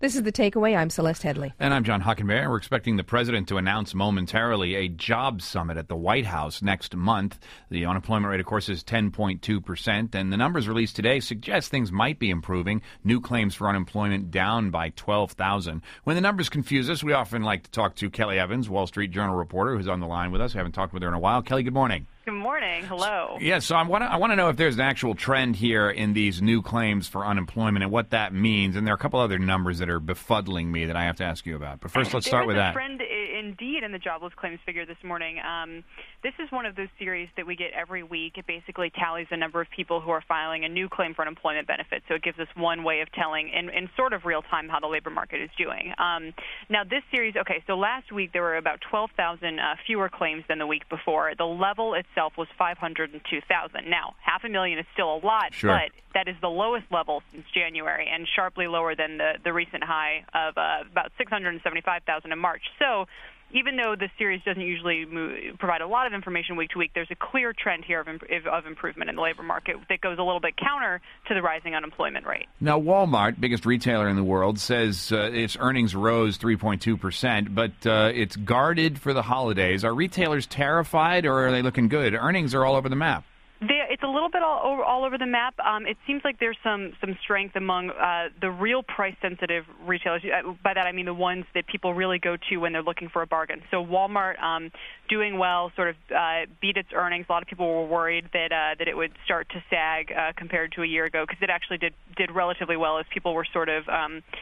This is The Takeaway. I'm Celeste Headley. And I'm John Hockenberry. We're expecting the president to announce momentarily a jobs summit at the White House next month. The unemployment rate, of course, is 10.2%, and the numbers released today suggest things might be improving. New claims for unemployment down by 12,000. When the numbers confuse us, we often like to talk to Kelly Evans, Wall Street Journal reporter, who's on the line with us. We haven't talked with her in a while. Kelly, good morning. Good morning. Hello. So I want to know if there's an actual trend here in these new claims for unemployment and what that means. And there are a couple other numbers that are befuddling me that I have to ask you about. But first, let's start with that. There is a trend indeed in the jobless claims figure this morning. This is one of those series that we get every week. It basically tallies the number of people who are filing a new claim for unemployment benefits. So it gives us one way of telling in sort of real time how the labor market is doing. Now, this series, so last week there were about 12,000 fewer claims than the week before. The level itself was 502,000. Now, 500,000 is still a lot, sure, but that is the lowest level since January and sharply lower than the recent high of about 675,000 in March. So even though the series doesn't usually provide a lot of information week to week, there's a clear trend here of improvement in the labor market that goes a little bit counter to the rising unemployment rate. Now, Walmart, biggest retailer in the world, says its earnings rose 3.2%, but it's guarded for the holidays. Are retailers terrified, or are they looking good? Earnings are all over the map. It's a little bit all over the map. It seems like there's some strength among the real price-sensitive retailers. By that I mean the ones that people really go to when they're looking for a bargain. So Walmart doing well, sort of beat its earnings. A lot of people were worried that it would start to sag compared to a year ago, because it actually did relatively well as people were sort of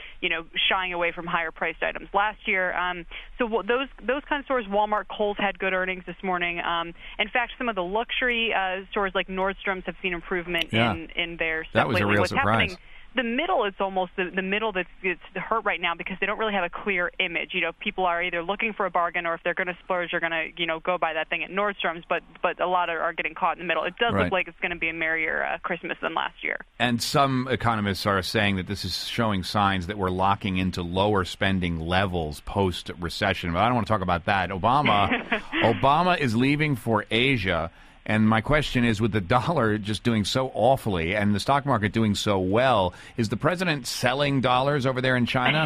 shying away from higher-priced items last year. So those kind of stores, Walmart, Kohl's had good earnings this morning. In fact, some of the luxury stores like Nordstrom's have seen improvement in their stuff. That was lately. a real What's surprise. Happening, the middle is almost the middle that's hurt right now because they don't really have a clear image. People are either looking for a bargain, or if they're going to splurge, they're going to go buy that thing at Nordstrom's. But a lot are getting caught in the middle. It does look like it's going to be a merrier Christmas than last year. And some economists are saying that this is showing signs that we're locking into lower spending levels post-recession. But I don't want to talk about that. Obama is leaving for Asia. And my question is, with the dollar just doing so awfully and the stock market doing so well, is the president selling dollars over there in China?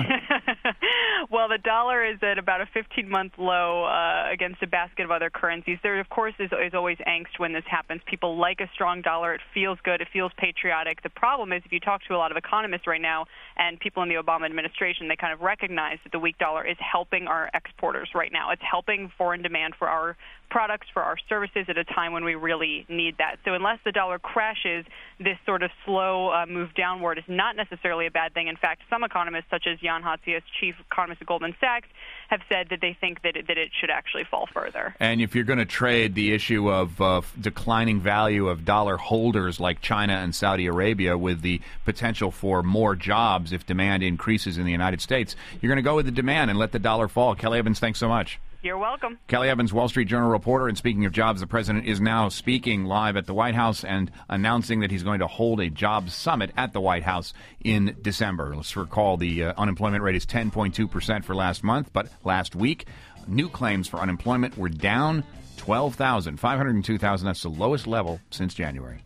Well, the dollar is at about a 15-month low against a basket of other currencies. There, of course, is always angst when this happens. People like a strong dollar. It feels good. It feels patriotic. The problem is, if you talk to a lot of economists right now and people in the Obama administration, they kind of recognize that the weak dollar is helping our exporters right now. It's helping foreign demand for our products, for our services at a time when we really need that. So unless the dollar crashes, this sort of slow move downward is not necessarily a bad thing. In fact, some economists, such as Jan Hatzius, chief economist at Goldman Sachs, have said that they think that it should actually fall further. And if you're going to trade the issue of declining value of dollar holders like China and Saudi Arabia with the potential for more jobs if demand increases in the United States, you're going to go with the demand and let the dollar fall. Kelly Evans, thanks so much. You're welcome. Kelly Evans, Wall Street Journal reporter. And speaking of jobs, the president is now speaking live at the White House and announcing that he's going to hold a jobs summit at the White House in December. Let's recall the unemployment rate is 10.2% for last month, but last week, new claims for unemployment were down 12,000, 502,000. That's the lowest level since January.